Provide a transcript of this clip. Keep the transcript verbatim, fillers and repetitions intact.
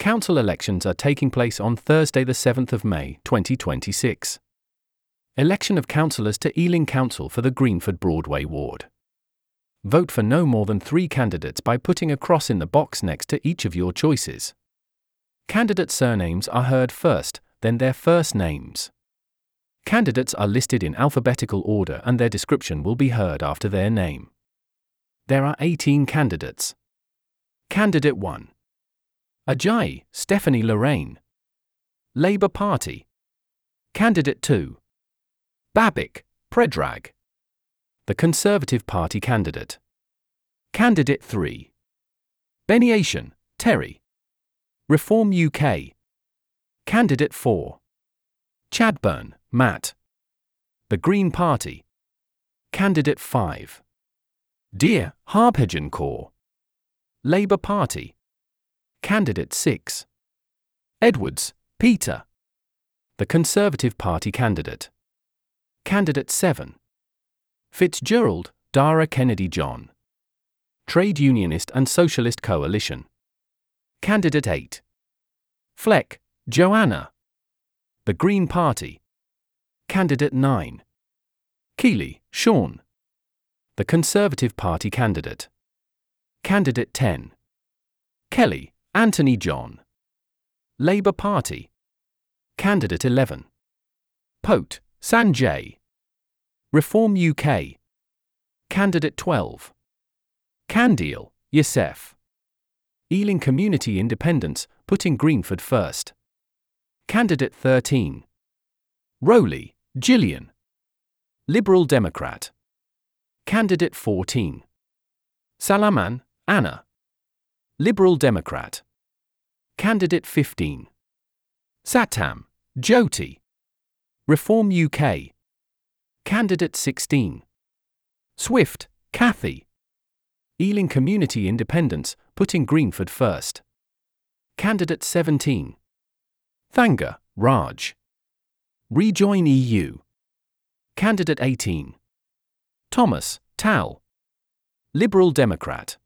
Council elections are taking place on Thursday the seventh of May, twenty twenty-six. Election of councillors to Ealing Council for the Greenford Broadway ward. Vote for no more than three candidates by putting a cross in the box next to each of your choices. Candidate surnames are heard first, then their first names. Candidates are listed in alphabetical order and their description will be heard after their name. There are eighteen candidates. Candidate one. Ajayi, Stephanie Lorraine. Labour Party. Candidate two. Babik, Predrag. The Conservative Party candidate. Candidate three. Beniation, Terry. Reform U K. Candidate four. Chadburn, Matt. The Green Party. Candidate five. Dear, Harbhajan Kaur. Labour Party. Candidate six. Edwards, Peter. The Conservative Party candidate. Candidate seven. Fitzgerald, Dara Kennedy John. Trade Unionist and Socialist Coalition. Candidate eight. Fleck, Joanna. The Green Party. Candidate nine. Keeley, Sean. The Conservative Party candidate. Candidate ten. Kelly, Anthony John. Labour Party. Candidate eleven. Pote, Sanjay. Reform U K. Candidate twelve. Kandil, Youssef. Ealing Community Independence, putting Greenford first. Candidate thirteen. Rowley, Gillian. Liberal Democrat. Candidate fourteen. Salaman, Anna. Liberal Democrat. Candidate fifteen. Satam, Jyoti. Reform U K. Candidate sixteen. Swift, Kathy. Ealing Community Independence, putting Greenford first. Candidate seventeen. Thanga, Raj. Rejoin E U. Candidate eighteen. Thomas, Tal. Liberal Democrat.